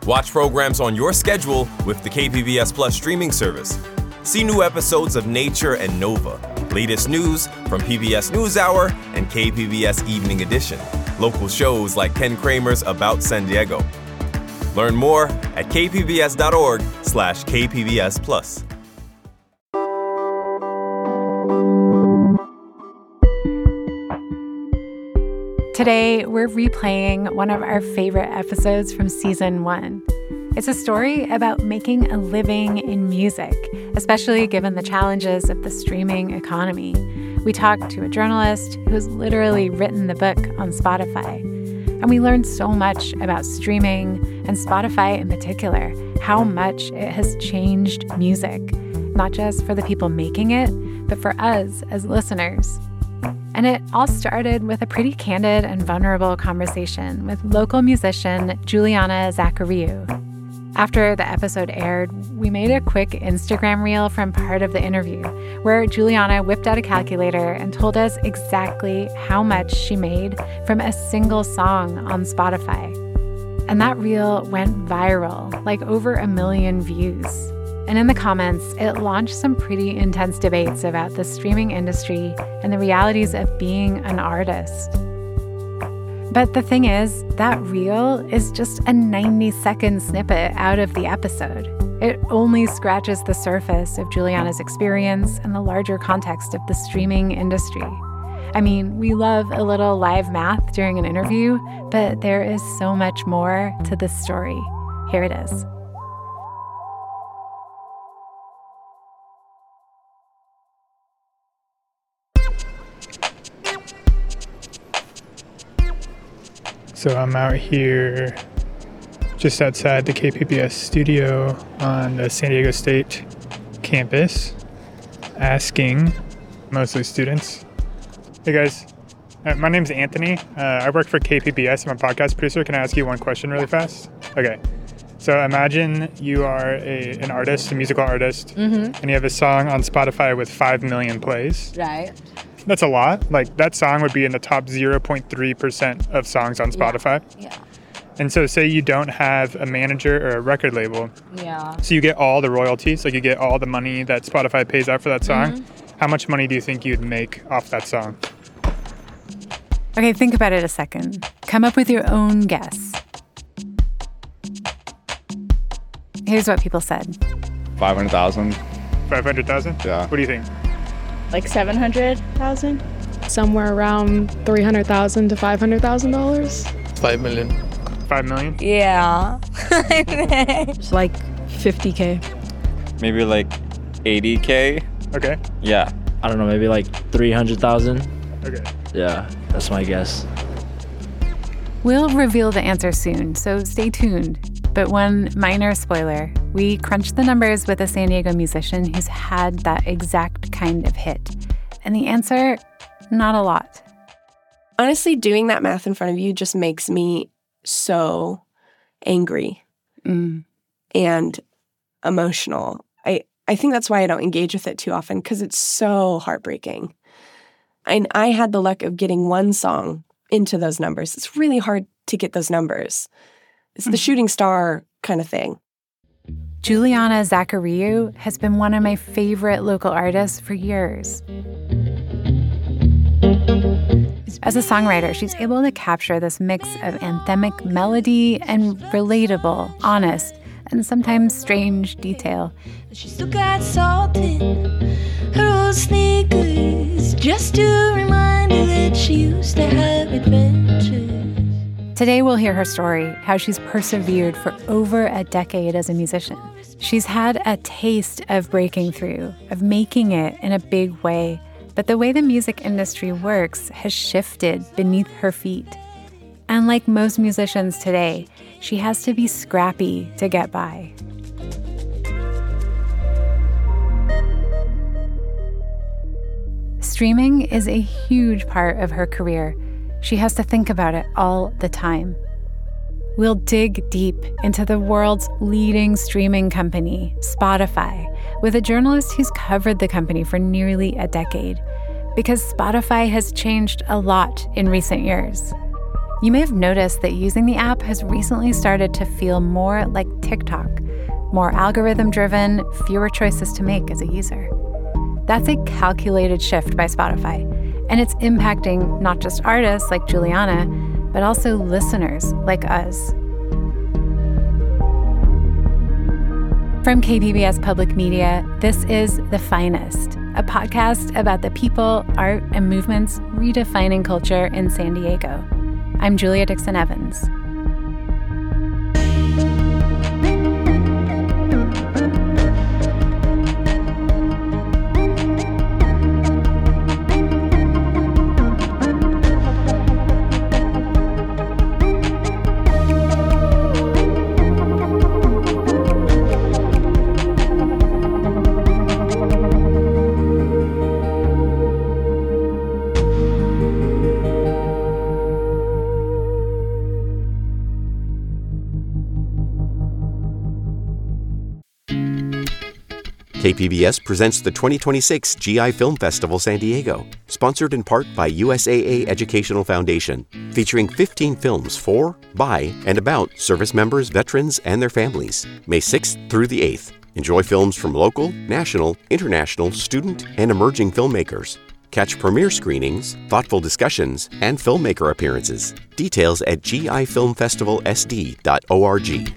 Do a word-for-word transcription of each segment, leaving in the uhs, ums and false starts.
Watch programs on your schedule with the K P B S Plus streaming service. See new episodes of Nature and Nova, latest news from P B S NewsHour and K P B S Evening Edition, local shows like Ken Kramer's About San Diego. Learn more at kpbs.org slash kpbs plus. Today, we're replaying one of our favorite episodes from season one. It's a story about making a living in music, especially given the challenges of the streaming economy. We talked to a journalist who has literally written the book on Spotify. And we learned so much about streaming and Spotify in particular, how much it has changed music, not just for the people making it, but for us as listeners. And it all started with a pretty candid and vulnerable conversation with local musician Juliana Zachariou. After the episode aired, we made a quick Instagram reel from part of the interview where Juliana whipped out a calculator and told us exactly how much she made from a single song on Spotify. And that reel went viral, like over a million views. And in the comments, it launched some pretty intense debates about the streaming industry and the realities of being an artist. But the thing is, that reel is just a ninety-second snippet out of the episode. It only scratches the surface of Juliana's experience and the larger context of the streaming industry. I mean, we love a little live math during an interview, but there is so much more to this story. Here it is. So I'm out here just outside the K P B S studio on the San Diego State campus, asking mostly students. Hey guys, uh, my name's Anthony. Uh, I work for K P B S. I'm a podcast producer. Can I ask you one question really fast? Okay. So imagine you are a, an artist, a musical artist, mm-hmm. and you have a song on Spotify with five million plays. Right. That's a lot. Like, that song would be in the top zero point three percent of songs on Spotify. Yeah. yeah. And so say you don't have a manager or a record label. Yeah. So you get all the royalties, like you get all the money that Spotify pays out for that song. Mm-hmm. How much money do you think you'd make off that song? Okay, think about it a second. Come up with your own guess. Here's what people said. five hundred thousand. five hundred thousand? Yeah. What do you think? Like seven hundred thousand? Somewhere around three hundred thousand to five hundred thousand dollars. five million. five million? Yeah. It's like fifty K. Maybe like eighty K. Okay. Yeah. I don't know, maybe like three hundred thousand. Okay. Yeah, that's my guess. We'll reveal the answer soon, so stay tuned. But one minor spoiler, we crunched the numbers with a San Diego musician who's had that exact kind of hit. And the answer, not a lot. Honestly, doing that math in front of you just makes me so angry mm. and emotional. I, I think that's why I don't engage with it too often, because it's so heartbreaking. And I had the luck of getting one song into those numbers. It's really hard to get those numbers. It's the shooting star kind of thing. Juliana Zachariou has been one of my favorite local artists for years. As a songwriter, she's able to capture this mix of anthemic melody and relatable, honest, and sometimes strange detail. She still got salt in her old sneakers, just to remind her that she used to have adventures. Today we'll hear her story, how she's persevered for over a decade as a musician. She's had a taste of breaking through, of making it in a big way, but the way the music industry works has shifted beneath her feet. And like most musicians today, she has to be scrappy to get by. Streaming is a huge part of her career. She has to think about it all the time. We'll dig deep into the world's leading streaming company, Spotify, with a journalist who's covered the company for nearly a decade, because Spotify has changed a lot in recent years. You may have noticed that using the app has recently started to feel more like TikTok, more algorithm-driven, fewer choices to make as a user. That's a calculated shift by Spotify, and it's impacting not just artists like Juliana, but also listeners like us. From K P B S Public Media, this is The Finest, a podcast about the people, art, and movements redefining culture in San Diego. I'm Julia Dixon Evans. K P B S presents the twenty twenty-six G I Film Festival San Diego, sponsored in part by U S A A Educational Foundation, featuring fifteen films for, by, and about service members, veterans, and their families. May sixth through the eighth. Enjoy films from local, national, international, student, and emerging filmmakers. Catch premiere screenings, thoughtful discussions, and filmmaker appearances. Details at g i film festival s d dot org.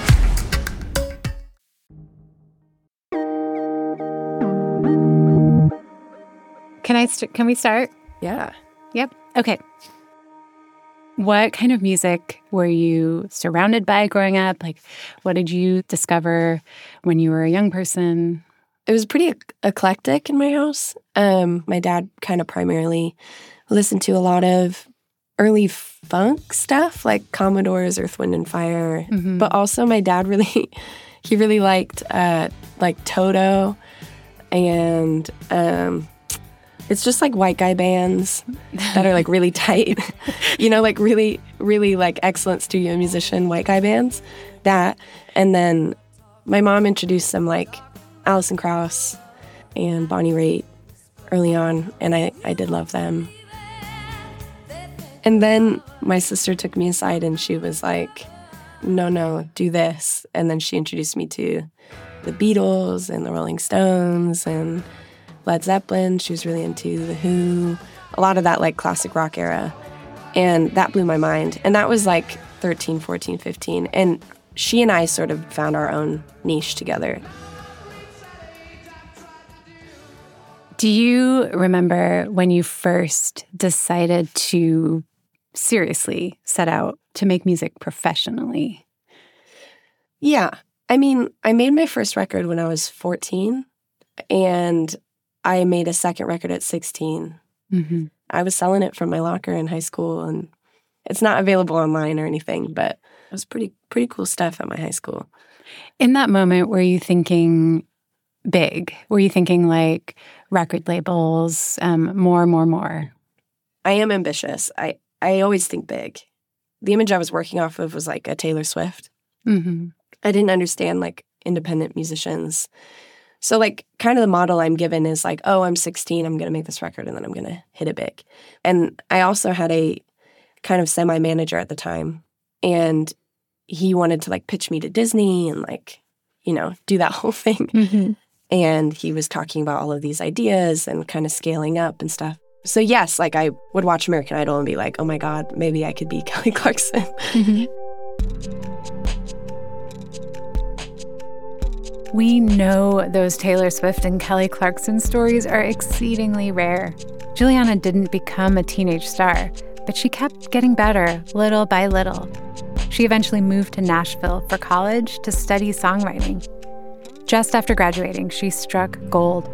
Can I st- can we start? Yeah. Yep. Okay. What kind of music were you surrounded by growing up? Like, what did you discover when you were a young person? It was pretty ec- eclectic in my house. Um, my dad kind of primarily listened to a lot of early funk stuff, like Commodores, Earth, Wind, and Fire. Mm-hmm. But also my dad really, he really liked uh, like Toto and... Um, It's just like white guy bands that are like really tight, you know, like really, really like excellent studio musician white guy bands. That. And then my mom introduced some like Alison Krauss and Bonnie Raitt early on, and I, I did love them. And then my sister took me aside and she was like, no, no, do this. And then she introduced me to the Beatles and the Rolling Stones and Led Zeppelin. She was really into The Who, a lot of that like classic rock era. And that blew my mind. And that was like thirteen, fourteen, fifteen. And she and I sort of found our own niche together. Do you remember when you first decided to seriously set out to make music professionally? Yeah. I mean, I made my first record when I was fourteen. And I made a second record at sixteen. Mm-hmm. I was selling it from my locker in high school, and it's not available online or anything, but it was pretty pretty cool stuff at my high school. In that moment, were you thinking big? Were you thinking like record labels, um, more, more, more? I am ambitious. I, I always think big. The image I was working off of was like a Taylor Swift. Mm-hmm. I didn't understand like independent musicians. So, like, kind of the model I'm given is like, oh, I'm sixteen, I'm going to make this record, and then I'm going to hit it big. And I also had a kind of semi-manager at the time, and he wanted to, like, pitch me to Disney and, like, you know, do that whole thing. Mm-hmm. And he was talking about all of these ideas and kind of scaling up and stuff. So, yes, like, I would watch American Idol and be like, oh, my God, maybe I could be Kelly Clarkson. Mm-hmm. We know those Taylor Swift and Kelly Clarkson stories are exceedingly rare. Juliana didn't become a teenage star, but she kept getting better little by little. She eventually moved to Nashville for college to study songwriting. Just after graduating, she struck gold.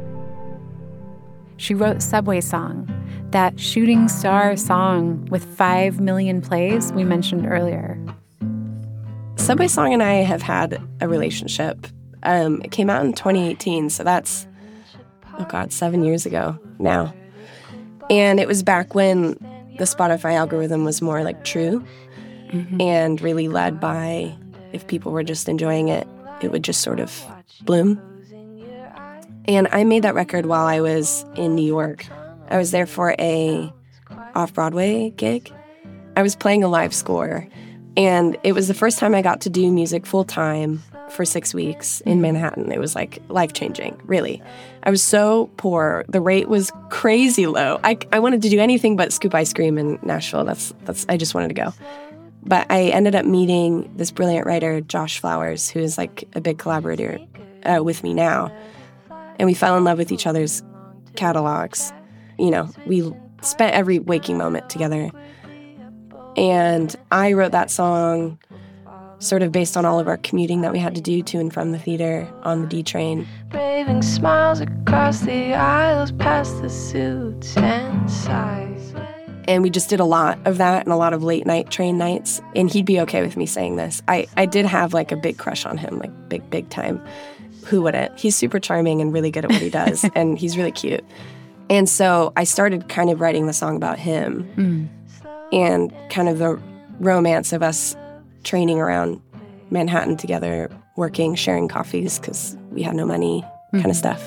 She wrote Subway Song, that shooting star song with five million plays we mentioned earlier. Subway Song and I have had a relationship. Um, it came out in twenty eighteen, so that's, oh God, seven years ago now. And it was back when the Spotify algorithm was more like true mm-hmm. and really led by if people were just enjoying it, it would just sort of bloom. And I made that record while I was in New York. I was there for a off-Broadway gig, I was playing a live score, and it was the first time I got to do music full time for six weeks in Manhattan. It was like life-changing, really. I was so poor. The rate was crazy low. I, I wanted to do anything but scoop ice cream in Nashville. That's that's I just wanted to go. But I ended up meeting this brilliant writer, Josh Flowers, who is like a big collaborator uh, with me now. And we fell in love with each other's catalogs. You know, we spent every waking moment together. And I wrote that song sort of based on all of our commuting that we had to do to and from the theater on the D train. Braving smiles across the aisles past the suits and sighs. And we just did a lot of that and a lot of late night train nights. And he'd be okay with me saying this. I, I did have like a big crush on him, like big, big time. Who wouldn't? He's super charming and really good at what he does. And he's really cute. And so I started kind of writing the song about him mm. and kind of the romance of us training around Manhattan together, working, sharing coffees because we had no money, mm-hmm. kind of stuff.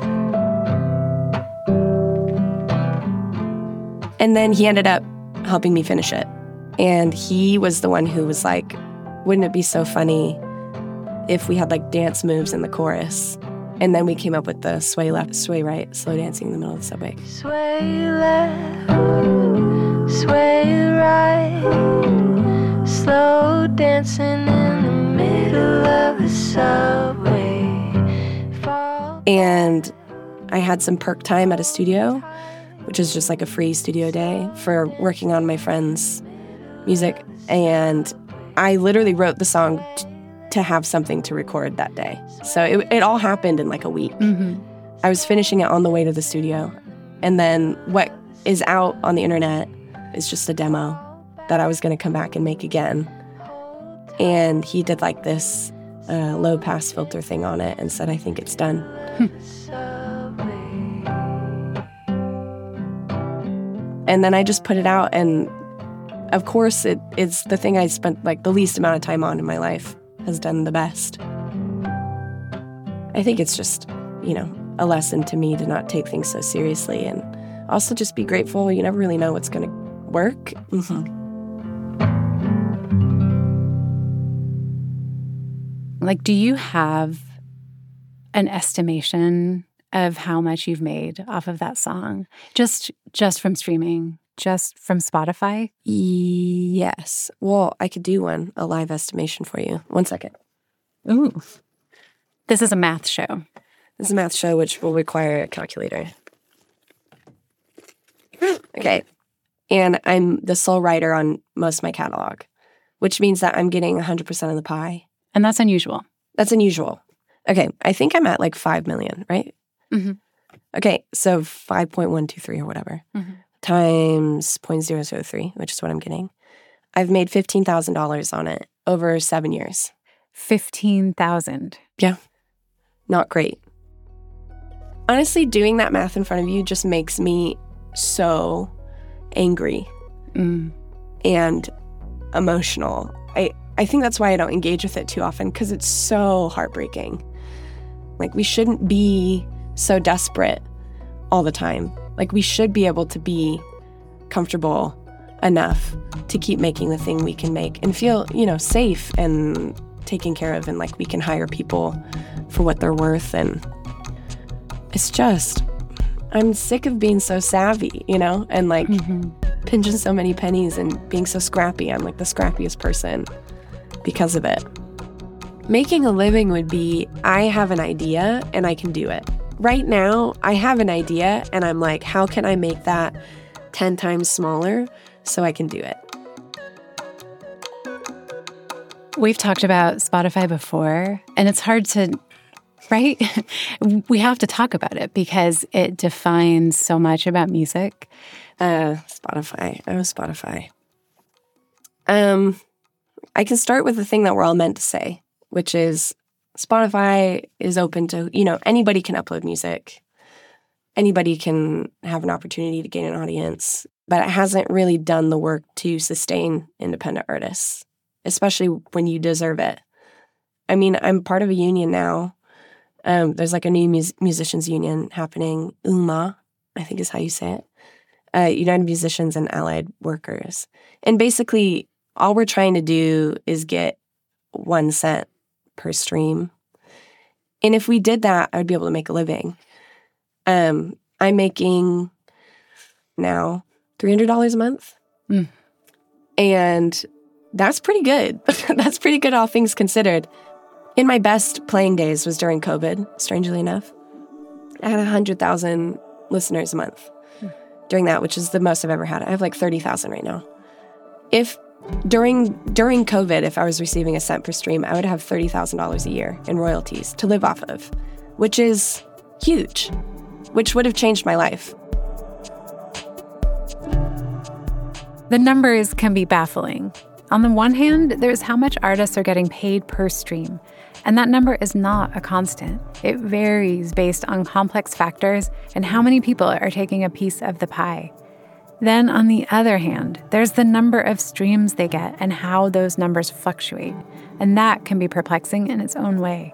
And then he ended up helping me finish it. And he was the one who was like, wouldn't it be so funny if we had like dance moves in the chorus? And then we came up with the sway left, sway right, slow dancing in the middle of the subway. Sway left, sway right, slow dancing in the middle of the subway. Fall. And I had some perk time at a studio, which is just like a free studio day for working on my friend's music. And I literally wrote the song t- to have something to record that day. So it, it all happened in like a week. Mm-hmm. I was finishing it on the way to the studio. And then what is out on the internet is just a demo that I was going to come back and make again. And he did like this uh, low pass filter thing on it and said, I think it's done. And then I just put it out, and of course it, it's the thing I spent like the least amount of time on in my life has done the best. I think it's just, you know, a lesson to me to not take things so seriously and also just be grateful. You never really know what's going to work. Mm-hmm. Like, do you have an estimation of how much you've made off of that song? Just just from streaming, just from Spotify? Yes. Well, I could do one, a live estimation for you. One second. Ooh. This is a math show. This is a math show, which will require a calculator. Okay. And I'm the sole writer on most of my catalog, which means that I'm getting one hundred percent of the pie. And that's unusual. That's unusual. Okay. I think I'm at like five million, right? Mm-hmm. Okay, so five point one two three or whatever, mm-hmm. times zero point zero zero three, which is what I'm getting. I've made fifteen thousand dollars on it over seven years. fifteen thousand dollars? Yeah. Not great. Honestly, doing that math in front of you just makes me so angry mm. and emotional. I, I think that's why I don't engage with it too often, because it's so heartbreaking. Like, we shouldn't be so desperate all the time. Like, we should be able to be comfortable enough to keep making the thing we can make and feel, you know, safe and taken care of, and like we can hire people for what they're worth. And it's just, I'm sick of being so savvy, you know, and like mm-hmm. pinching so many pennies and being so scrappy. I'm like the scrappiest person because of it. Making a living would be, I have an idea and I can do it. Right now, I have an idea and I'm like, how can I make that ten times smaller so I can do it? We've talked about Spotify before, and it's hard to, right? We have to talk about it because it defines so much about music. Uh, Spotify. Oh, Spotify. Um, I can start with the thing that we're all meant to say, which is Spotify is open to, you know, anybody can upload music. Anybody can have an opportunity to gain an audience, but it hasn't really done the work to sustain independent artists, especially when you deserve it. I mean, I'm part of a union now. Um, there's like a new mus- musicians union happening, U M A, I think is how you say it. uh, United Musicians and Allied Workers. And basically, all we're trying to do is get one cent per stream. And if we did that, I'd be able to make a living. Um, I'm making now three hundred dollars a month. Mm. And that's pretty good. That's pretty good, all things considered. In my best playing days was during COVID, strangely enough. I had one hundred thousand listeners a month mm. during that, which is the most I've ever had. I have like thirty thousand right now. If during during COVID, if I was receiving a cent per stream, I would have thirty thousand dollars a year in royalties to live off of, which is huge, which would have changed my life. The numbers can be baffling. On the one hand, there's how much artists are getting paid per stream, and that number is not a constant. It varies based on complex factors and how many people are taking a piece of the pie. Then, on the other hand, there's the number of streams they get and how those numbers fluctuate, and that can be perplexing in its own way.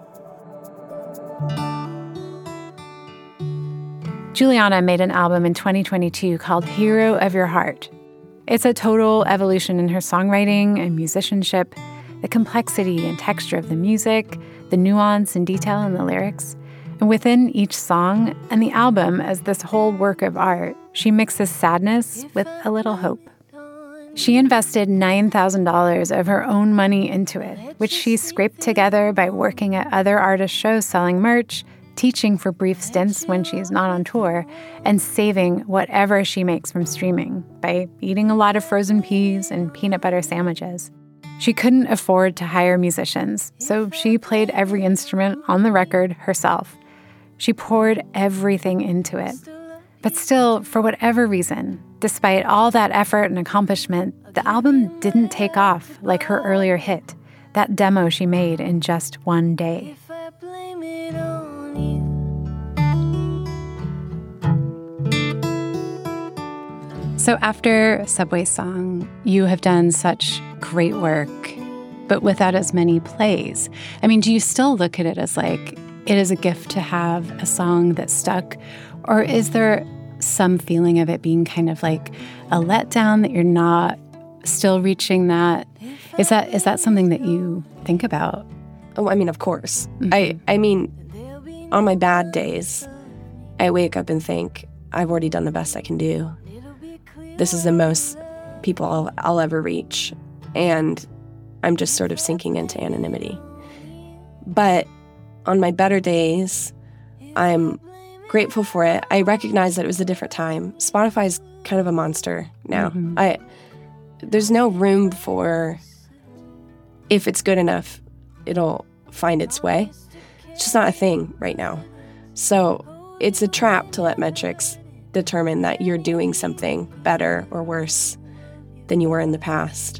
Juliana made an album in twenty twenty-two called Hero of Your Heart. It's a total evolution in her songwriting and musicianship, the complexity and texture of the music, the nuance and detail in the lyrics. And within each song and the album as this whole work of art, she mixes sadness with a little hope. She invested nine thousand dollars of her own money into it, which she scraped together by working at other artist shows selling merch, teaching for brief stints when she's not on tour, and saving whatever she makes from streaming by eating a lot of frozen peas and peanut butter sandwiches. She couldn't afford to hire musicians, so she played every instrument on the record herself. She poured everything into it. But still, for whatever reason, despite all that effort and accomplishment, the album didn't take off like her earlier hit, that demo she made in just one day. So after Subway Song, you have done such great work, but without as many plays. I mean, do you still look at it as like, it is a gift to have a song that stuck? Or is there some feeling of it being kind of like a letdown that you're not still reaching that? Is that is that something that you think about? Oh, I mean, of course. Mm-hmm. I, I mean, on my bad days, I wake up and think, I've already done the best I can do. This is the most people I'll, I'll ever reach. And I'm just sort of sinking into anonymity. But on my better days, I'm grateful for it. I recognize that it was a different time. Spotify's kind of a monster now. Mm-hmm. I there's no room for, if it's good enough, it'll find its way. It's just not a thing right now. So it's a trap to let metrics determine that you're doing something better or worse than you were in the past.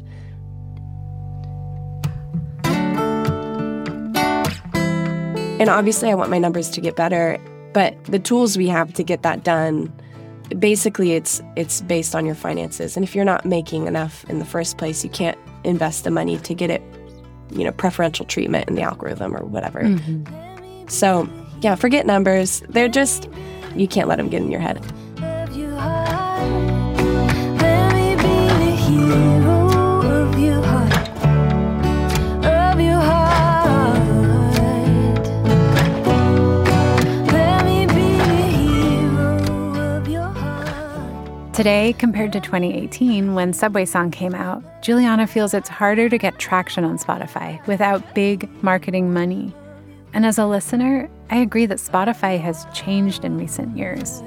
And obviously I want my numbers to get better, but the tools we have to get that done, basically it's it's based on your finances. And if you're not making enough in the first place, you can't invest the money to get it, you know, preferential treatment in the algorithm or whatever. Mm-hmm. So, yeah, forget numbers. They're just, you can't let them get in your head. Today, compared to twenty eighteen, when Subway Song came out, Juliana feels it's harder to get traction on Spotify without big marketing money. And as a listener, I agree that Spotify has changed in recent years.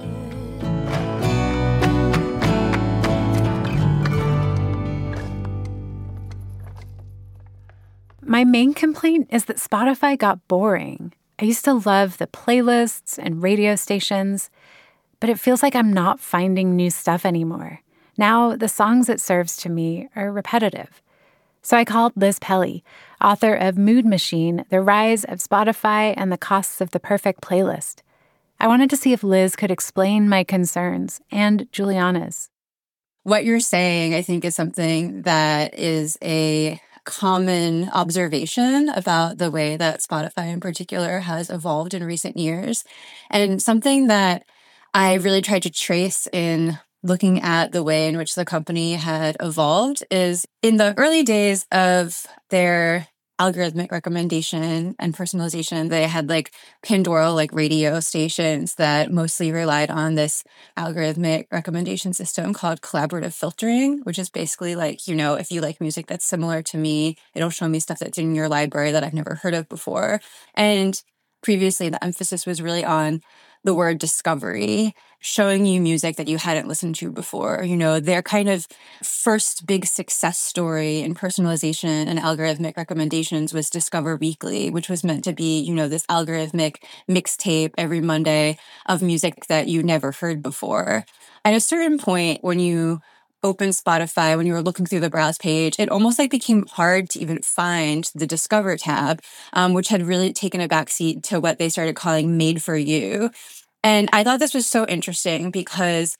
My main complaint is that Spotify got boring. I used to love the playlists and radio stations, but it feels like I'm not finding new stuff anymore. Now, the songs it serves to me are repetitive. So I called Liz Pelly, author of Mood Machine, The Rise of Spotify and the Costs of the Perfect Playlist. I wanted to see if Liz could explain my concerns and Juliana's. What you're saying, I think, is something that is a common observation about the way that Spotify in particular has evolved in recent years, and something that I really tried to trace in looking at the way in which the company had evolved is in the early days of their algorithmic recommendation and personalization, they had like Pandora, like radio stations that mostly relied on this algorithmic recommendation system called collaborative filtering, which is basically like, you know, if you like music that's similar to me, it'll show me stuff that's in your library that I've never heard of before. And previously, the emphasis was really on the word discovery, showing you music that you hadn't listened to before. You know, their kind of first big success story in personalization and algorithmic recommendations was Discover Weekly, which was meant to be, you know, this algorithmic mixtape every Monday of music that you never heard before. At a certain point, when you open Spotify, when you were looking through the browse page, it almost like became hard to even find the Discover tab, um, which had really taken a backseat to what they started calling Made for You. And I thought this was so interesting because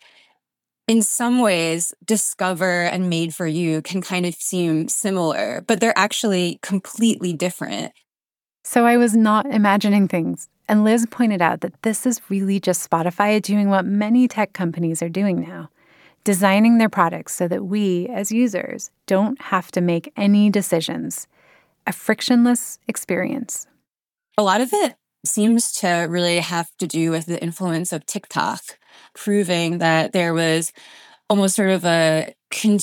in some ways, Discover and Made for You can kind of seem similar, but they're actually completely different. So I was not imagining things. And Liz pointed out that this is really just Spotify doing what many tech companies are doing now, designing their products so that we, as users, don't have to make any decisions. A frictionless experience. A lot of it seems to really have to do with the influence of TikTok, proving that there was almost sort of a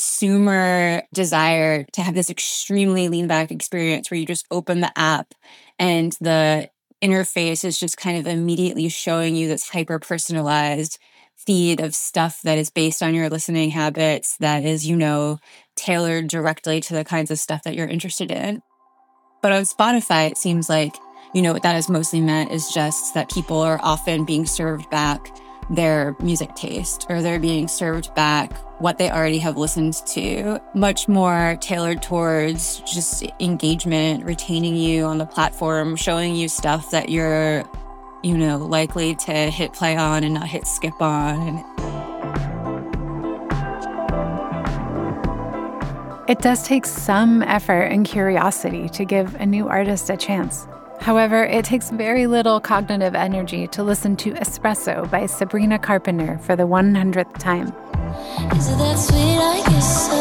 consumer desire to have this extremely lean back experience where you just open the app and the interface is just kind of immediately showing you this hyper personalized feed of stuff that is based on your listening habits, that is, you know, tailored directly to the kinds of stuff that you're interested in. But on Spotify, it seems like, you know, what that is mostly meant is just that people are often being served back their music taste, or they're being served back what they already have listened to, much more tailored towards just engagement, retaining you on the platform, showing you stuff that you're, you know, likely to hit play on and not hit skip on. It does take some effort and curiosity to give a new artist a chance. However, it takes very little cognitive energy to listen to Espresso by Sabrina Carpenter for the one hundredth time. Is it that sweet? I guess so.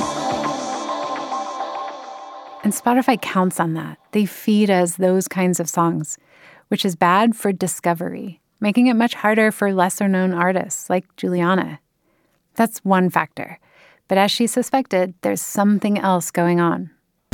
And Spotify counts on that. They feed us those kinds of songs, which is bad for discovery, making it much harder for lesser-known artists like Juliana. That's one factor. But as she suspected, there's something else going on.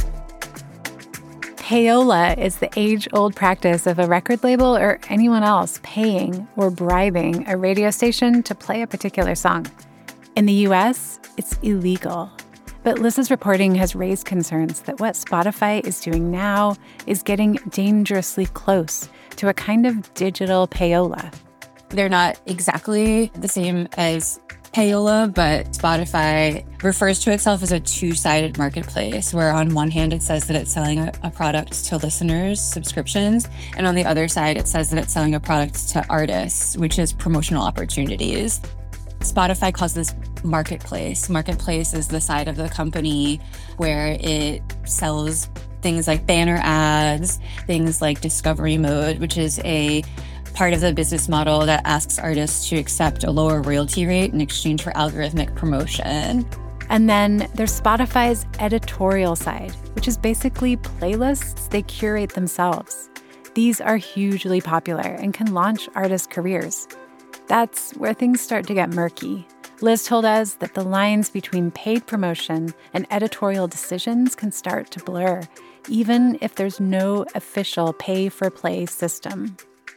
Payola is the age-old practice of a record label or anyone else paying or bribing a radio station to play a particular song. In the U S, it's illegal. But Liz's reporting has raised concerns that what Spotify is doing now is getting dangerously close to a kind of digital payola. They're not exactly the same as payola, but Spotify refers to itself as a two-sided marketplace, where on one hand it says that it's selling a, a product to listeners, subscriptions, and on the other side it says that it's selling a product to artists, which is promotional opportunities. Spotify calls this marketplace. Marketplace is the side of the company where it sells things like banner ads, things like discovery mode, which is a part of the business model that asks artists to accept a lower royalty rate in exchange for algorithmic promotion. And then there's Spotify's editorial side, which is basically playlists they curate themselves. These are hugely popular and can launch artists' careers. That's where things start to get murky. Liz told us that the lines between paid promotion and editorial decisions can start to blur, even if there's no official pay-for-play system.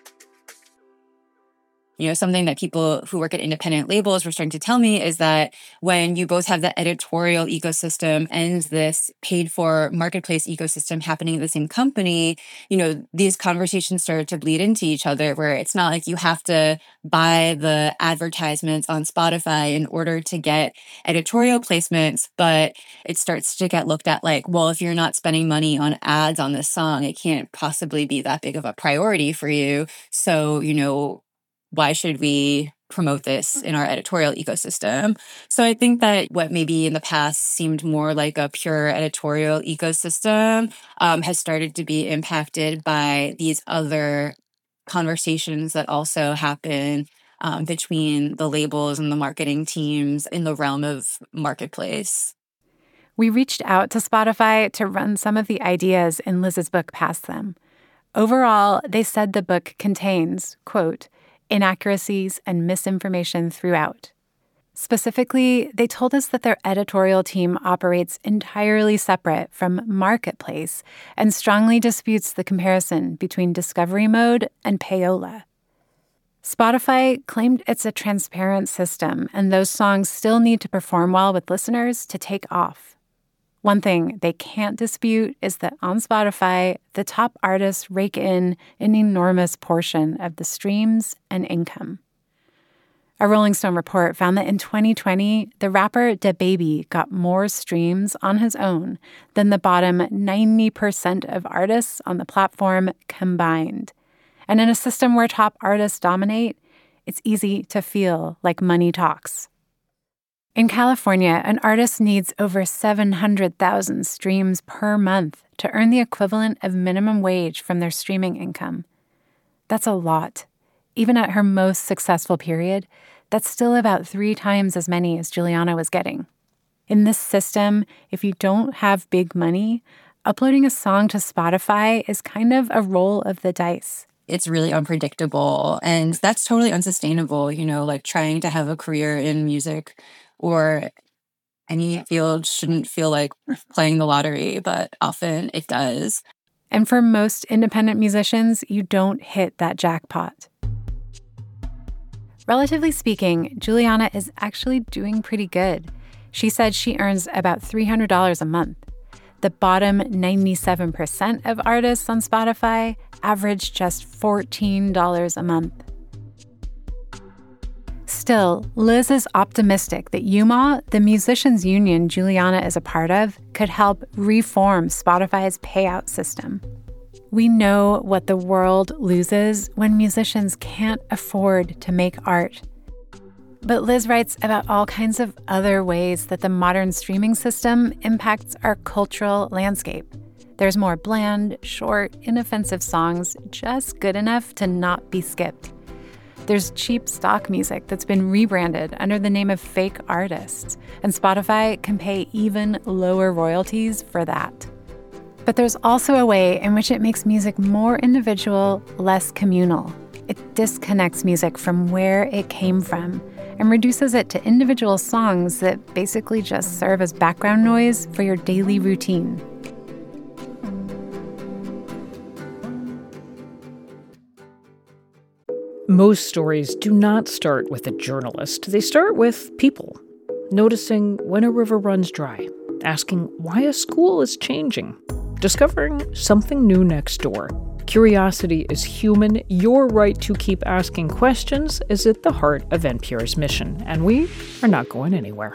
You know, something that people who work at independent labels were starting to tell me is that when you both have the editorial ecosystem and this paid-for marketplace ecosystem happening at the same company, you know, these conversations start to bleed into each other, where it's not like you have to buy the advertisements on Spotify in order to get editorial placements, but it starts to get looked at like, well, if you're not spending money on ads on this song, it can't possibly be that big of a priority for you. So, you know, why should we promote this in our editorial ecosystem? So I think that what maybe in the past seemed more like a pure editorial ecosystem um, has started to be impacted by these other conversations that also happen um, between the labels and the marketing teams in the realm of marketplace. We reached out to Spotify to run some of the ideas in Liz's book past them. Overall, they said the book contains, quote, inaccuracies and misinformation throughout. Specifically, they told us that their editorial team operates entirely separate from Marketplace and strongly disputes the comparison between Discovery Mode and Payola. Spotify claimed it's a transparent system, and those songs still need to perform well with listeners to take off. One thing they can't dispute is that on Spotify, the top artists rake in an enormous portion of the streams and income. A Rolling Stone report found that in twenty twenty, the rapper DaBaby got more streams on his own than the bottom ninety percent of artists on the platform combined. And in a system where top artists dominate, it's easy to feel like money talks. In California, an artist needs over seven hundred thousand streams per month to earn the equivalent of minimum wage from their streaming income. That's a lot. Even at her most successful period, that's still about three times as many as Juliana was getting. In this system, if you don't have big money, uploading a song to Spotify is kind of a roll of the dice. It's really unpredictable, and that's totally unsustainable, you know, like trying to have a career in music or any field shouldn't feel like playing the lottery, but often it does. And for most independent musicians, you don't hit that jackpot. Relatively speaking, Juliana is actually doing pretty good. She said she earns about three hundred dollars a month. The bottom ninety-seven percent of artists on Spotify average just fourteen dollars a month. Still, Liz is optimistic that U M A, the musicians union Juliana is a part of, could help reform Spotify's payout system. We know what the world loses when musicians can't afford to make art. But Liz writes about all kinds of other ways that the modern streaming system impacts our cultural landscape. There's more bland, short, inoffensive songs, just good enough to not be skipped. There's cheap stock music that's been rebranded under the name of fake artists, and Spotify can pay even lower royalties for that. But there's also a way in which it makes music more individual, less communal. It disconnects music from where it came from and reduces it to individual songs that basically just serve as background noise for your daily routine. Most stories do not start with a journalist. They start with people, noticing when a river runs dry, asking why a school is changing, discovering something new next door. Curiosity is human. Your right to keep asking questions is at the heart of N P R's mission, and we are not going anywhere.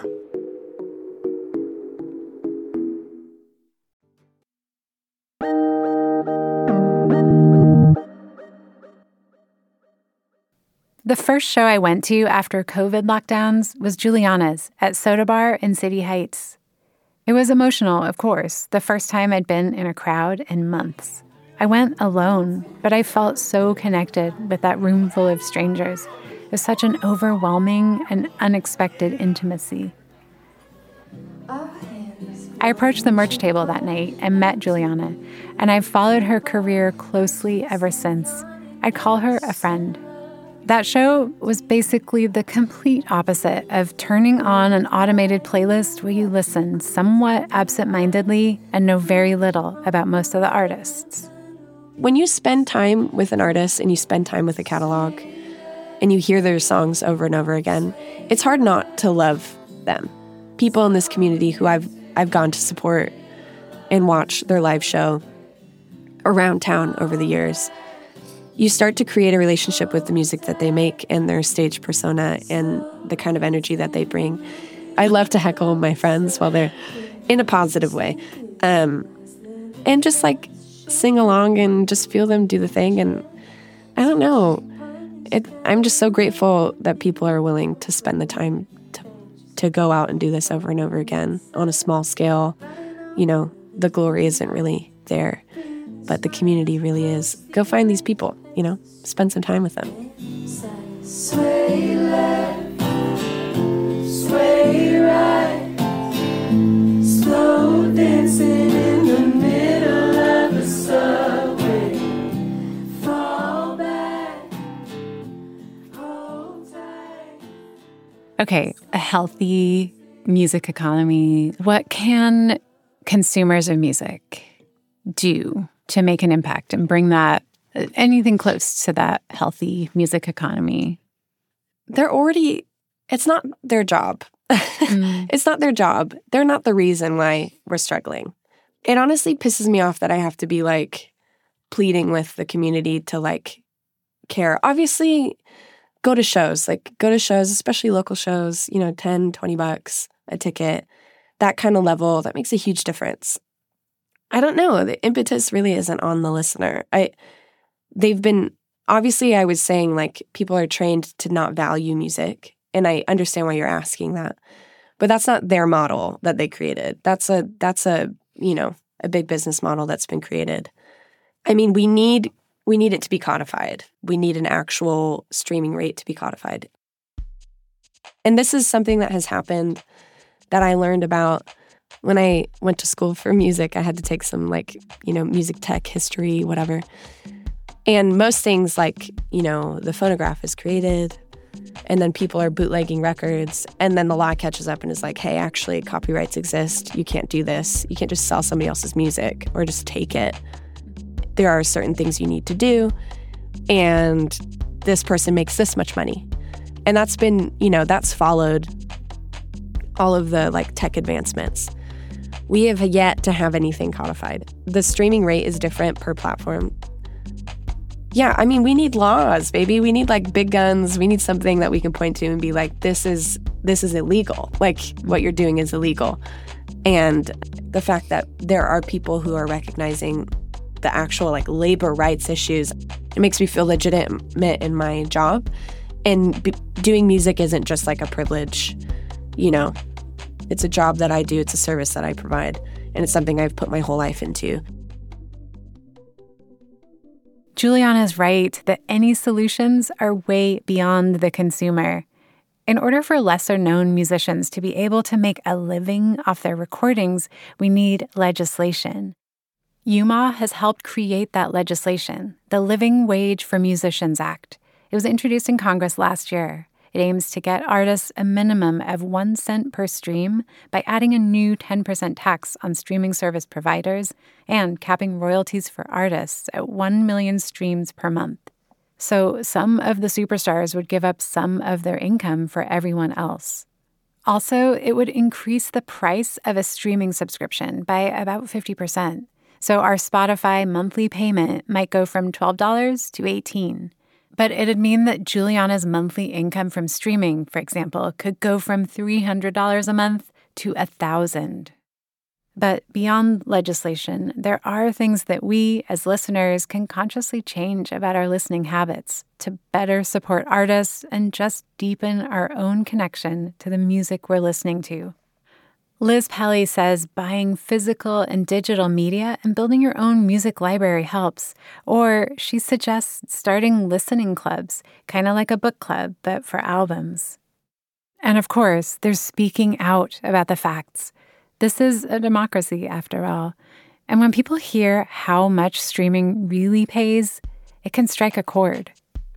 The first show I went to after COVID lockdowns was Juliana's at Soda Bar in City Heights. It was emotional, of course, the first time I'd been in a crowd in months. I went alone, but I felt so connected with that room full of strangers. It was such an overwhelming and unexpected intimacy. I approached the merch table that night and met Juliana, and I've followed her career closely ever since. I'd call her a friend. That show was basically the complete opposite of turning on an automated playlist where you listen somewhat absent-mindedly and know very little about most of the artists. When you spend time with an artist and you spend time with a catalog and you hear their songs over and over again, it's hard not to love them. People in this community who I've I've gone to support and watch their live show around town over the years, you start to create a relationship with the music that they make and their stage persona and the kind of energy that they bring. I love to heckle my friends while they're in a positive way. Um, and just like sing along and just feel them do the thing. And I don't know, it, I'm just so grateful that people are willing to spend the time to, to go out and do this over and over again on a small scale. You know, the glory isn't really there, but the community really is. Go find these people, you know, spend some time with them. Sway left, sway right, slow dancing in the middle of the subway. Fall back, hold tight. Okay, a healthy music economy. What can consumers of music do to make an impact and bring that, anything close to that healthy music economy? They're already, it's not their job. Mm. It's not their job. They're not the reason why we're struggling. It honestly pisses me off that I have to be like pleading with the community to like care. Obviously, go to shows, like go to shows, especially local shows, you know, ten, twenty bucks a ticket, that kind of level, that makes a huge difference. I don't know. The impetus really isn't on the listener. I, they've been, obviously I was saying like people are trained to not value music, and I understand why you're asking that, but that's not their model that they created. That's a, that's a, you know, a big business model that's been created. I mean, we need, we need it to be codified. We need an actual streaming rate to be codified. And this is something that has happened that I learned about when I went to school for music. I had to take some like, you know, music tech history, whatever. And most things like, you know, the phonograph is created and then people are bootlegging records, and then the law catches up and is like, hey, actually copyrights exist. You can't do this. You can't just sell somebody else's music or just take it. There are certain things you need to do, and this person makes this much money. And that's been, you know, that's followed all of the like tech advancements. We have yet to have anything codified. The streaming rate is different per platform. Yeah, I mean, we need laws, baby. We need like big guns. We need something that we can point to and be like, this is this is illegal. Like what you're doing is illegal. And the fact that there are people who are recognizing the actual like labor rights issues, it makes me feel legitimate in my job. And b- doing music isn't just like a privilege. You know, it's a job that I do. It's a service that I provide. And it's something I've put my whole life into. Juliana's right that any solutions are way beyond the consumer. In order for lesser-known musicians to be able to make a living off their recordings, we need legislation. U M A has helped create that legislation, the Living Wage for Musicians Act. It was introduced in Congress last year. It aims to get artists a minimum of one cent per stream by adding a new ten percent tax on streaming service providers and capping royalties for artists at one million streams per month. So some of the superstars would give up some of their income for everyone else. Also, it would increase the price of a streaming subscription by about fifty percent. So our Spotify monthly payment might go from twelve dollars to eighteen dollars. But it'd mean that Juliana's monthly income from streaming, for example, could go from three hundred dollars a month to one thousand dollars. But beyond legislation, there are things that we, as listeners, can consciously change about our listening habits to better support artists and just deepen our own connection to the music we're listening to. Liz Pelly says buying physical and digital media and building your own music library helps. Or she suggests starting listening clubs, kind of like a book club, but for albums. And of course, there's speaking out about the facts. This is a democracy, after all. And when people hear how much streaming really pays, it can strike a chord.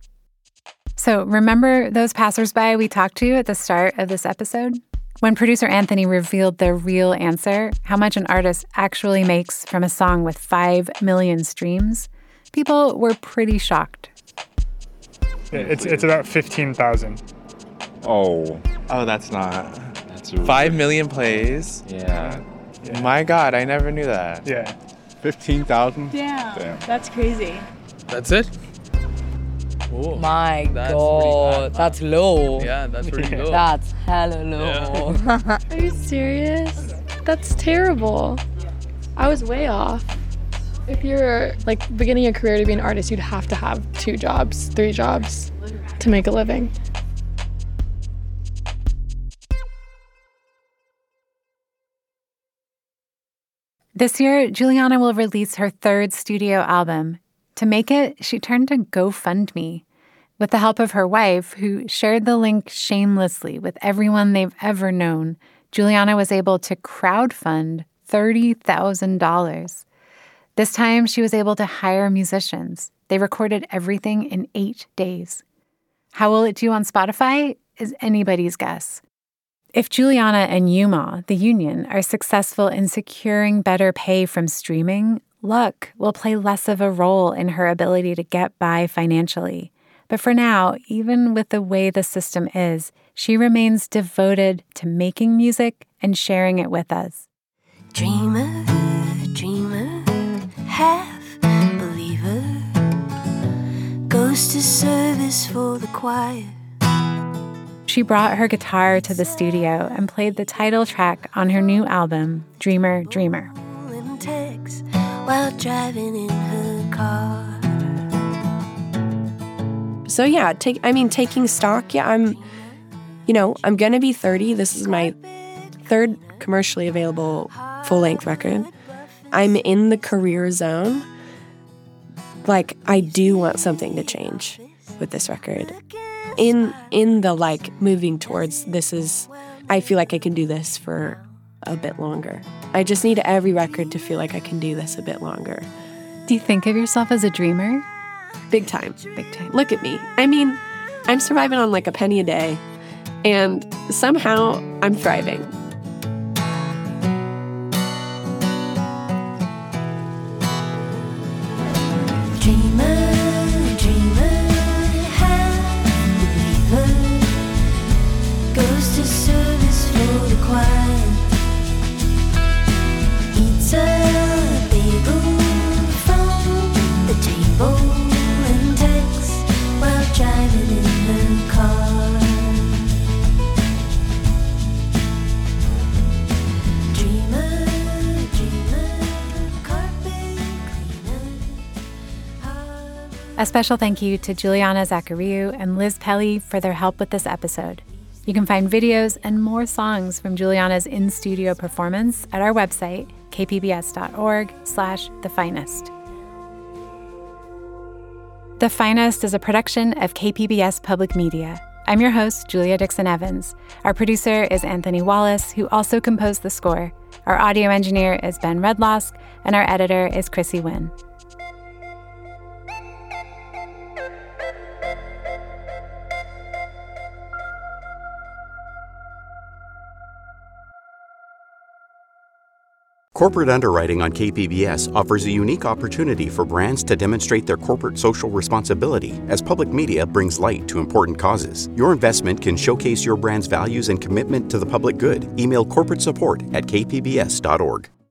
So remember those passersby we talked to at the start of this episode? When producer Anthony revealed the real answer, how much an artist actually makes from a song with five million streams, people were pretty shocked. It's it's about fifteen thousand. Oh. Oh, that's not. That's really Five million plays? Yeah. Yeah. My God, I never knew that. Yeah. fifteen thousand? Damn, Damn. that's crazy. That's it? Oh, My that's God, that's low. Yeah, that's pretty low. That's hella low. Are you serious? That's terrible. I was way off. If you're like beginning a career to be an artist, you'd have to have two jobs, three jobs to make a living. This year, Juliana will release her third studio album. To make it, she turned to GoFundMe. With the help of her wife, who shared the link shamelessly with everyone they've ever known, Juliana was able to crowdfund thirty thousand dollars. This time, she was able to hire musicians. They recorded everything in eight days. How will it do on Spotify is anybody's guess. If Juliana and U M A, the union, are successful in securing better pay from streaming, luck will play less of a role in her ability to get by financially. But for now, even with the way the system is, she remains devoted to making music and sharing it with us. Dreamer, dreamer, half believer, goes to service for the choir. She brought her guitar to the studio and played the title track on her new album, Dreamer, Dreamer. Text while driving in her car. So yeah, take I mean taking stock, yeah, I'm you know, I'm going to be thirty. This is my third commercially available full-length record. I'm in the career zone. Like, I do want something to change with this record. In in the like moving towards this is I feel like I can do this for a bit longer. I just need every record to feel like I can do this a bit longer. Do you think of yourself as a dreamer? Big time. Big time. Look at me. I mean, I'm surviving on like a penny a day, and somehow I'm thriving. Dreamer, dreamer, half believer, goes to service for the choir. Eats a bagel from the table and texts while driving in her car. Dreamer, dreamer, carpet cleaner. A special thank you to Juliana Zachariou and Liz Pelly for their help with this episode. You can find videos and more songs from Juliana's in-studio performance at our website, kpbs.org slash The Finest. The Finest is a production of K P B S Public Media. I'm your host, Julia Dixon Evans. Our producer is Anthony Wallace, who also composed the score. Our audio engineer is Ben Redlosk, and our editor is Chrissy Wynn. Corporate Underwriting on K P B S offers a unique opportunity for brands to demonstrate their corporate social responsibility as public media brings light to important causes. Your investment can showcase your brand's values and commitment to the public good. Email corporate support at k p b s dot org.